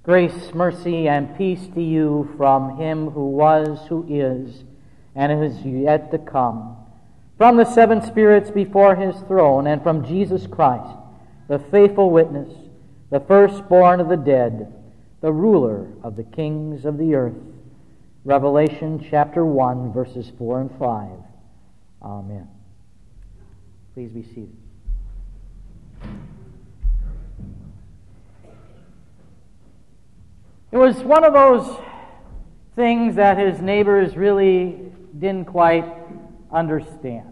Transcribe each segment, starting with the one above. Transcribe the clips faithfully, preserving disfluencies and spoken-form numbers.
Grace, mercy, and peace to you from him who was, who is, and is yet to come, from the seven spirits before his throne, and from Jesus Christ, the faithful witness, the firstborn of the dead, the ruler of the kings of the earth. Revelation chapter one, verses four and five. Amen. Please be seated. It was one of those things that his neighbors really didn't quite understand.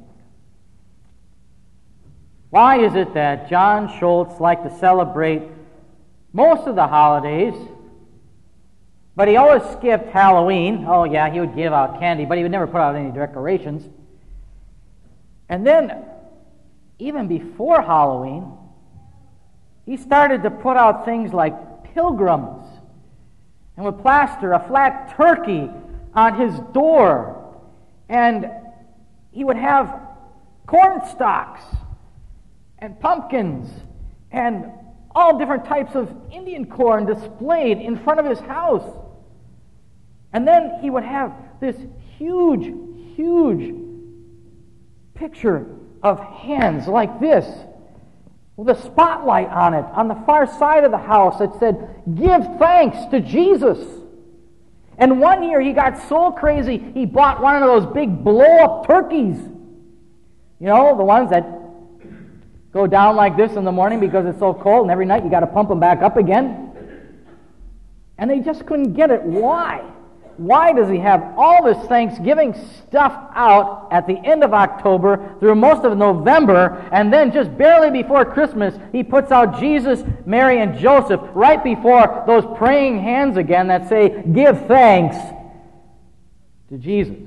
Why is it that John Schultz liked to celebrate most of the holidays, but he always skipped Halloween? Oh yeah, he would give out candy, but he would never put out any decorations. And then, even before Halloween, he started to put out things like pilgrims, and would plaster a flat turkey on his door. And he would have corn stalks and pumpkins and all different types of Indian corn displayed in front of his house. And then he would have this huge, huge picture of hands like this, with a spotlight on it on the far side of the house that said, "Give thanks to Jesus." And one year he got so crazy, he bought one of those big blow-up turkeys. You know, the ones that go down like this in the morning because it's so cold, and every night you got to pump them back up again. And they just couldn't get it. Why? Why does he have all this Thanksgiving stuff out at the end of October through most of November, and then just barely before Christmas he puts out Jesus, Mary, and Joseph right before those praying hands again that say, "Give thanks to Jesus"?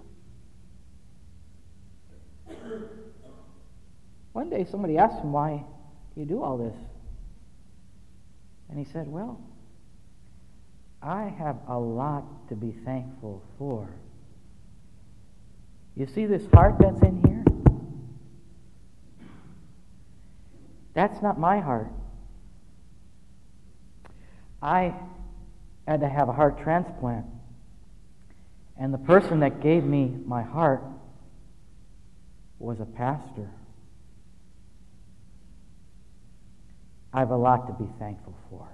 One day somebody asked him, "Why do you do all this?" And he said, "Well, I have a lot to be thankful for. You see this heart that's in here? That's not my heart. I had to have a heart transplant. And the person that gave me my heart was a pastor. I have a lot to be thankful for."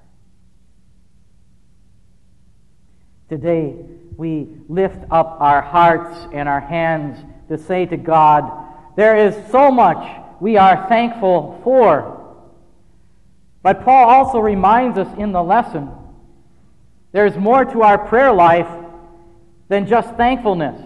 Today, we lift up our hearts and our hands to say to God, there is so much we are thankful for. But Paul also reminds us in the lesson, there's more to our prayer life than just thankfulness.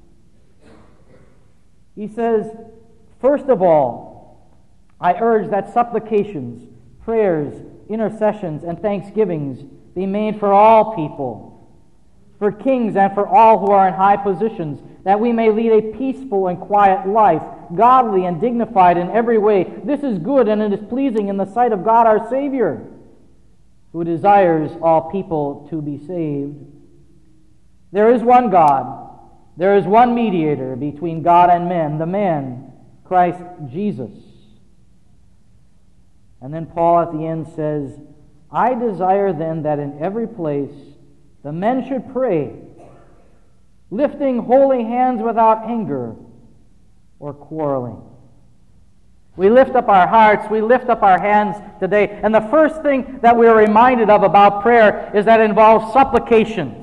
He says, first of all, I urge that supplications, prayers, intercessions, and thanksgivings be made for all people, for kings and for all who are in high positions, that we may lead a peaceful and quiet life, godly and dignified in every way. This is good, and it is pleasing in the sight of God our Savior, who desires all people to be saved. There is one God. There is one mediator between God and men, the man, Christ Jesus. And then Paul at the end says, I desire then that in every place the men should pray, lifting holy hands without anger or quarreling. We lift up our hearts, we lift up our hands today, and the first thing that we are reminded of about prayer is that it involves supplications.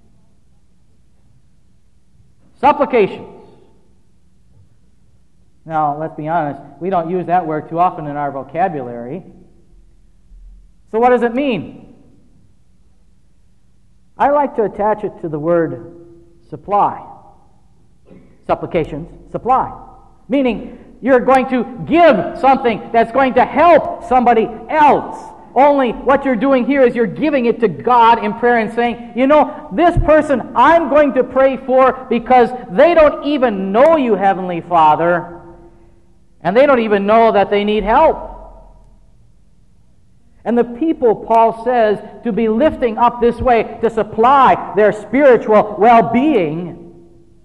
Supplications. Now, let's be honest, we don't use that word too often in our vocabulary. So what does it mean? I like to attach it to the word supply. Supplications, supply. Meaning, you're going to give something that's going to help somebody else. Only what you're doing here is you're giving it to God in prayer and saying, you know, this person I'm going to pray for because they don't even know you, Heavenly Father, and they don't even know that they need help. And the people, Paul says, to be lifting up this way, to supply their spiritual well-being,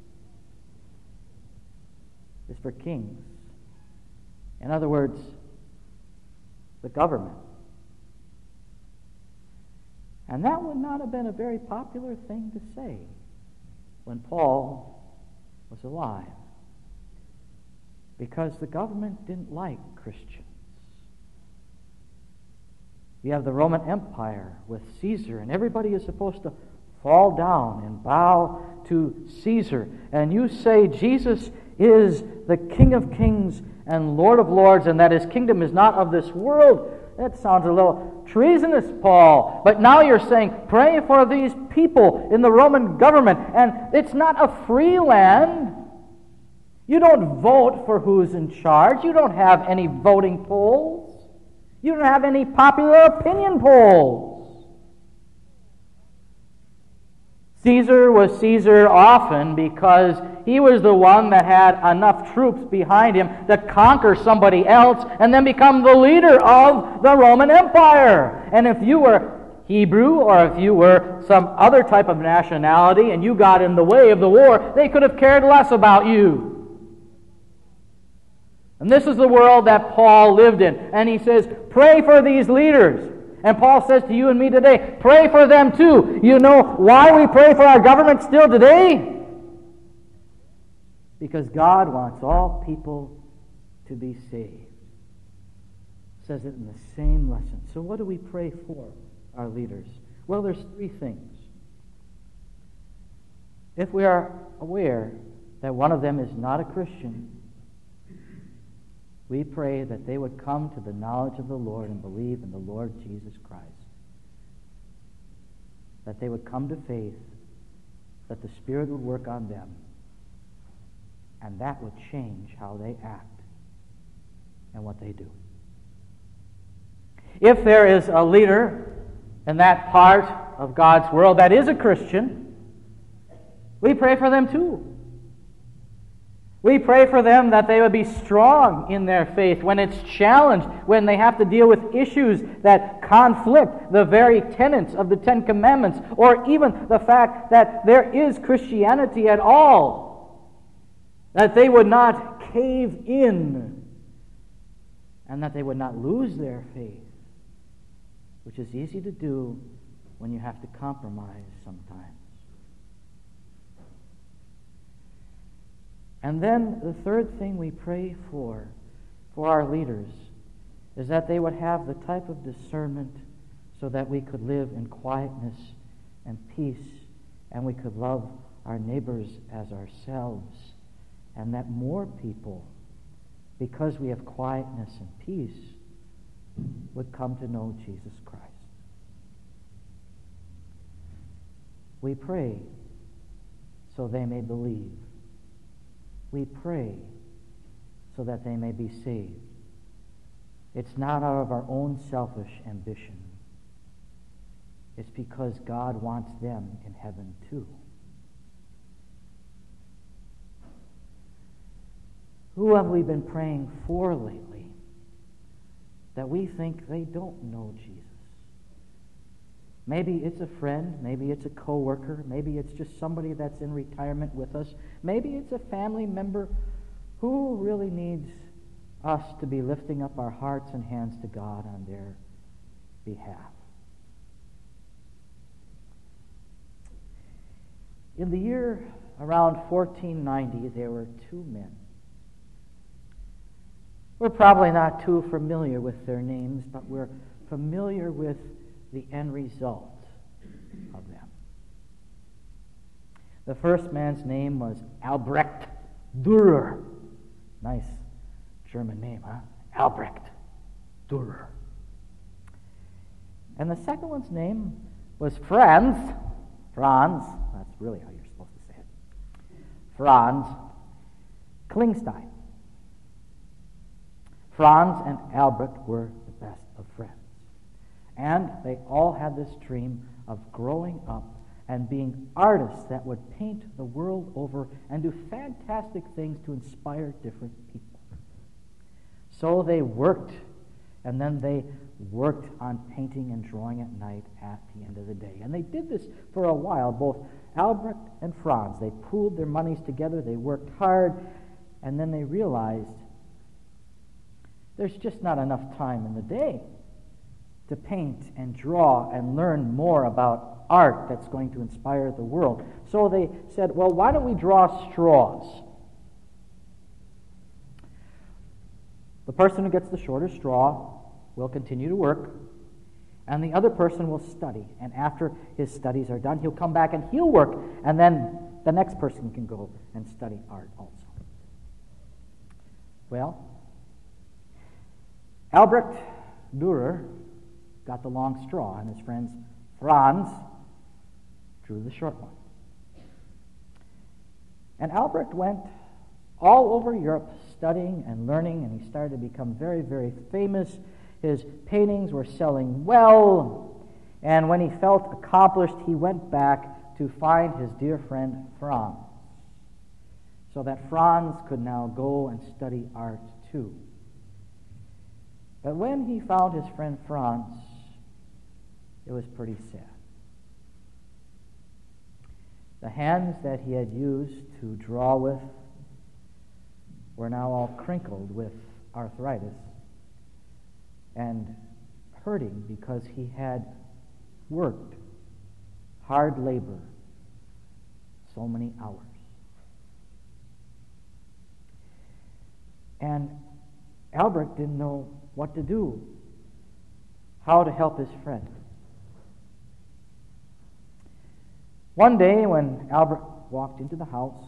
is for kings. In other words, the government. And that would not have been a very popular thing to say when Paul was alive, because the government didn't like Christians. You have the Roman Empire with Caesar, and everybody is supposed to fall down and bow to Caesar. And you say Jesus is the King of Kings and Lord of Lords, and that his kingdom is not of this world. That sounds a little treasonous, Paul. But now you're saying, pray for these people in the Roman government. And it's not a free land. You don't vote for who's in charge. You don't have any voting polls. You don't have any popular opinion polls. Caesar was Caesar often because he was the one that had enough troops behind him to conquer somebody else and then become the leader of the Roman Empire. And if you were Hebrew or if you were some other type of nationality and you got in the way of the war, they could have cared less about you. And this is the world that Paul lived in. And he says, pray for these leaders. And Paul says to you and me today, pray for them too. You know why we pray for our government still today? Because God wants all people to be saved. It says it in the same lesson. So what do we pray for our leaders? Well, there's three things. If we are aware that one of them is not a Christian, we pray that they would come to the knowledge of the Lord and believe in the Lord Jesus Christ. That they would come to faith, that the Spirit would work on them, and that would change how they act and what they do. If there is a leader in that part of God's world that is a Christian, we pray for them too. We pray for them that they would be strong in their faith when it's challenged, when they have to deal with issues that conflict the very tenets of the Ten Commandments, or even the fact that there is Christianity at all, that they would not cave in, and that they would not lose their faith, which is easy to do when you have to compromise sometimes. And then the third thing we pray for, for our leaders, is that they would have the type of discernment so that we could live in quietness and peace, and we could love our neighbors as ourselves, and that more people, because we have quietness and peace, would come to know Jesus Christ. We pray so they may believe. We pray so that they may be saved. It's not out of our own selfish ambition. It's because God wants them in heaven too. Who have we been praying for lately that we think they don't know Jesus? Maybe it's a friend, maybe it's a coworker, maybe it's just somebody that's in retirement with us, maybe it's a family member who really needs us to be lifting up our hearts and hands to God on their behalf. In the year around fourteen ninety, there were two men. We're probably not too familiar with their names, but we're familiar with the end result of them. The first man's name was Albrecht Dürer. Nice German name, huh? Albrecht Dürer. And the second one's name was Franz. Franz, that's really how you're supposed to say it. Franz Klingstein. Franz and Albrecht were the best of friends. And they all had this dream of growing up and being artists that would paint the world over and do fantastic things to inspire different people. So they worked, and then they worked on painting and drawing at night at the end of the day. And they did this for a while, both Albrecht and Franz. They pooled their monies together, they worked hard, and then they realized there's just not enough time in the day to paint and draw and learn more about art that's going to inspire the world. So they said, well, why don't we draw straws? The person who gets the shorter straw will continue to work, and the other person will study. And after his studies are done, he'll come back and he'll work, and then the next person can go and study art also. Well, Albrecht Dürer got the long straw, and his friends Franz drew the short one. And Albrecht went all over Europe studying and learning, and he started to become very, very famous. His paintings were selling well, and when he felt accomplished, he went back to find his dear friend Franz, so that Franz could now go and study art too. But when he found his friend Franz, it was pretty sad. The hands that he had used to draw with were now all crinkled with arthritis and hurting because he had worked hard labor so many hours. And Albrecht didn't know what to do, how to help his friend. One day when Albrecht walked into the house,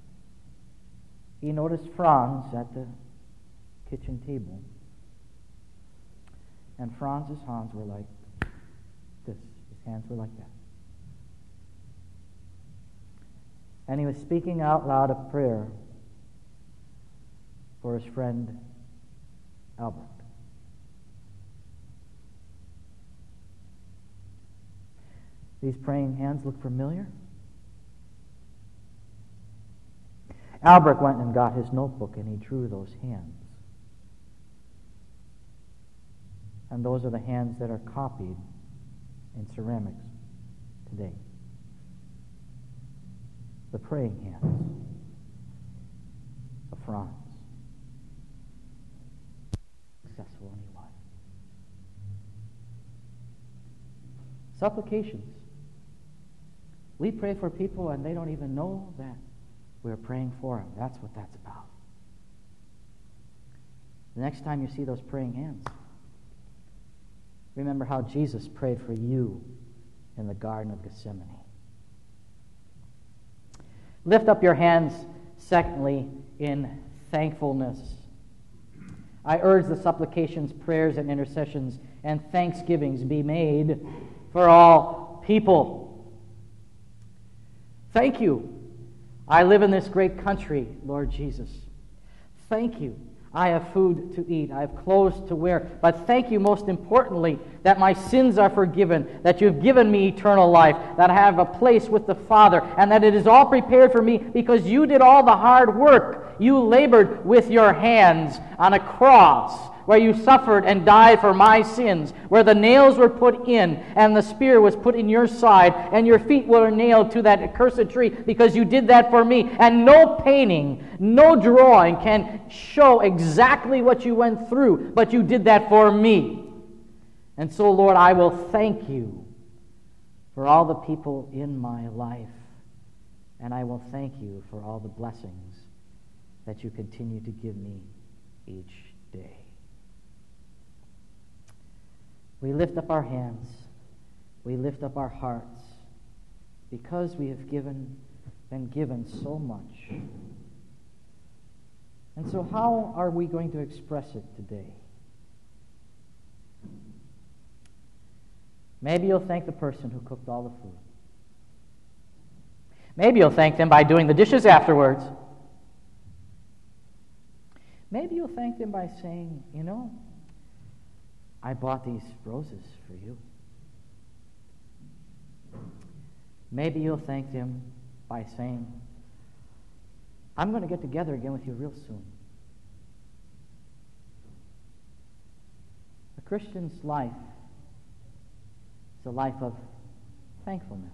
he noticed Franz at the kitchen table. And Franz's hands were like this. His hands were like that. And he was speaking out loud a prayer for his friend Albrecht. These praying hands look familiar. Albrecht went and got his notebook and he drew those hands. And those are the hands that are copied in ceramics today. The praying hands of Franz. Successful in life. Supplications. We pray for people and they don't even know that we're praying for them. That's what that's about. The next time you see those praying hands, remember how Jesus prayed for you in the Garden of Gethsemane. Lift up your hands, secondly, in thankfulness. I urge the supplications, prayers, and intercessions and thanksgivings be made for all people. Thank you. I live in this great country, Lord Jesus. Thank you. I have food to eat. I have clothes to wear. But thank you most importantly that my sins are forgiven, that you've given me eternal life, that I have a place with the Father, and that it is all prepared for me because you did all the hard work. You labored with your hands on a cross where you suffered and died for my sins, where the nails were put in and the spear was put in your side and your feet were nailed to that accursed tree because you did that for me. And no painting, no drawing can show exactly what you went through, but you did that for me. And so, Lord, I will thank you for all the people in my life, and I will thank you for all the blessings that you continue to give me each day. We lift up our hands, we lift up our hearts, because we have given, been given so much. And so how are we going to express it today? Maybe you'll thank the person who cooked all the food. Maybe you'll thank them by doing the dishes afterwards. Maybe you'll thank them by saying, you know, I bought these roses for you. Maybe you'll thank them by saying, I'm going to get together again with you real soon. A Christian's life is a life of thankfulness.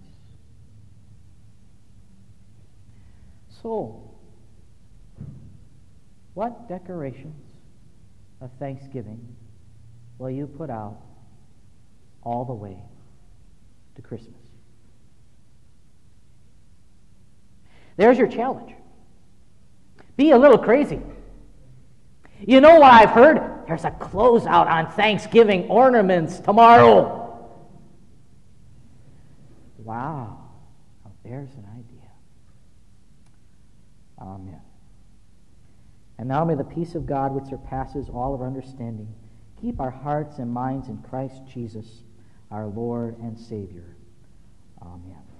So, what decorations of thanksgiving will you put out all the way to Christmas. There's your challenge. Be a little crazy. You know what I've heard? There's a closeout on Thanksgiving ornaments tomorrow. Wow. Now there's an idea. Amen. And now may the peace of God, which surpasses all of our understanding, keep our hearts and minds in Christ Jesus, our Lord and Savior. Amen.